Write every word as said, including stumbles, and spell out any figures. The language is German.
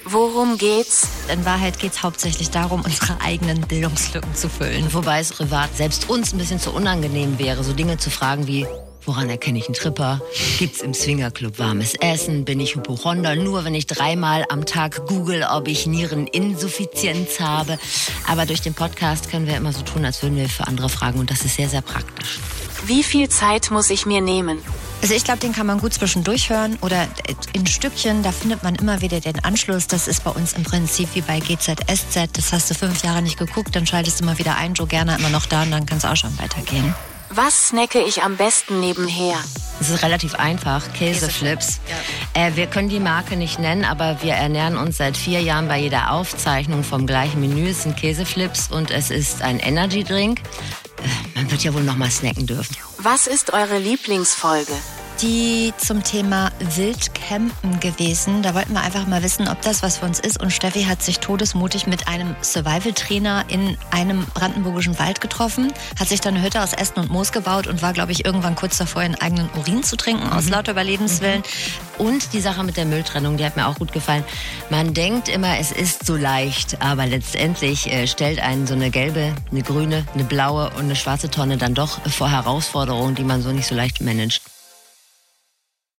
Worum geht's? In Wahrheit geht es hauptsächlich darum, unsere eigenen Bildungslücken zu füllen. Wobei es privat selbst uns ein bisschen zu unangenehm wäre, so Dinge zu fragen wie: Woran erkenne ich einen Tripper? Gibt's im Swingerclub warmes Essen? Bin ich Hypochonder? Nur wenn ich dreimal am Tag google, ob ich Niereninsuffizienz habe. Aber durch den Podcast können wir immer so tun, als würden wir für andere fragen. Und das ist sehr, sehr praktisch. Wie viel Zeit muss ich mir nehmen? Also ich glaube, den kann man gut zwischendurch hören oder in Stückchen, da findet man immer wieder den Anschluss. Das ist bei uns im Prinzip wie bei G Z S Z. Das hast du fünf Jahre nicht geguckt, dann schaltest du mal wieder ein. Joe Gerner immer noch da und dann kann es auch schon weitergehen. Was snacke ich am besten nebenher? Es ist relativ einfach, Käseflips. Ja. Äh, wir können die Marke nicht nennen, aber wir ernähren uns seit vier Jahren bei jeder Aufzeichnung vom gleichen Menü. Es sind Käseflips und es ist ein Energy-Drink. Äh, man wird ja wohl noch mal snacken dürfen. Was ist eure Lieblingsfolge? Die zum Thema Wildcampen gewesen. Da wollten wir einfach mal wissen, ob das was für uns ist. Und Steffi hat sich todesmutig mit einem Survival-Trainer in einem brandenburgischen Wald getroffen, hat sich dann eine Hütte aus Ästen und Moos gebaut und war, glaube ich, irgendwann kurz davor, ihren eigenen Urin zu trinken, mhm. aus lauter Überlebenswillen. Mhm. Und die Sache mit der Mülltrennung, die hat mir auch gut gefallen. Man denkt immer, es ist so leicht, aber letztendlich äh, stellt einen so eine gelbe, eine grüne, eine blaue und eine schwarze Tonne dann doch vor Herausforderungen, die man so nicht so leicht managt.